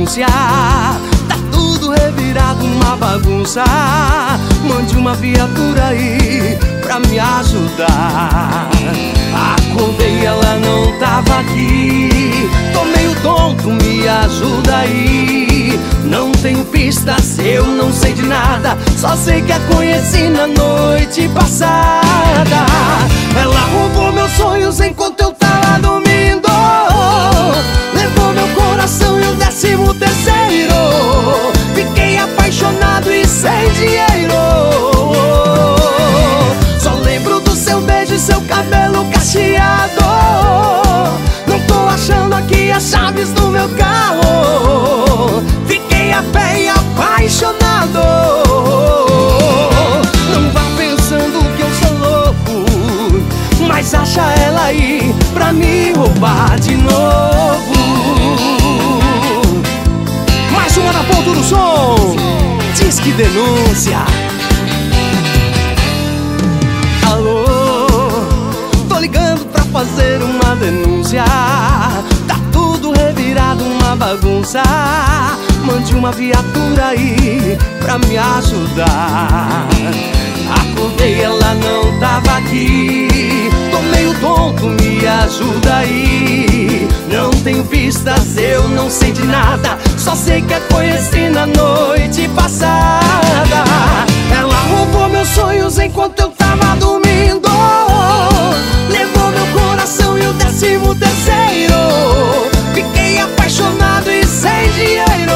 denúncia. Tá tudo revirado, uma bagunça. Mande uma viatura aí pra me ajudar. Acordei, ela não tava aqui. Tô meio tonto, me ajuda aí. Não tenho pistas, eu não sei de nada. Só sei que a conheci na noite passada. Ela roubou meus sonhos enquanto eu tava dormindo. Levou meu coração e o 13º. Fiquei apaixonado e sem dinheiro. Só lembro do seu beijo e seu cabelo cacheado. Não tô achando aqui as chaves do meu carro. Fiquei a pé e apaixonado. Não vá pensando que eu sou louco, mas acha ela aí pra me roubar de novo. Mais uma na ponta do som. Diz que denúncia. Alô, tô ligando pra fazer uma denúncia. Tá tudo revirado, uma bagunça. Mande uma viatura aí pra me ajudar. Acordei, ela não tava aqui. Tô meio tonto, me ajuda aí. Não tenho pistas, eu não sei de nada. Só sei que a conheci na noite passada. Ela roubou meus sonhos enquanto eu tava dormindo. Levou meu coração e o 13º. Fiquei apaixonado e sem dinheiro.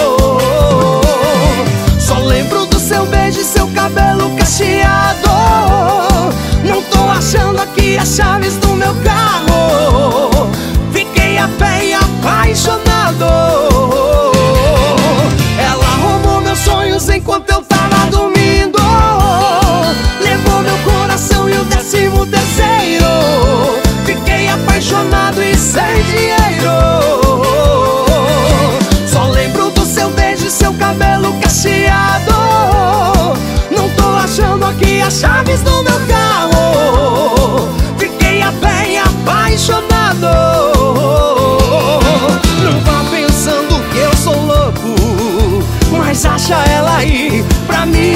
Só lembro do seu beijo e seu cabelo cacheado. Não tô achando aqui as chaves do meu carro. Fiquei a pé e apaixonado. Ela roubou meus sonhos enquanto eu tava dormindo. Levou meu coração e o 13º. Fiquei apaixonado e sem dinheiro. Só lembro do seu beijo e seu cabelo cacheado. Não tô achando aqui as chaves do meu carro. Fiquei a pé e apaixonado. Não vá pensando que eu sou louco, mas acha ela aí pra mim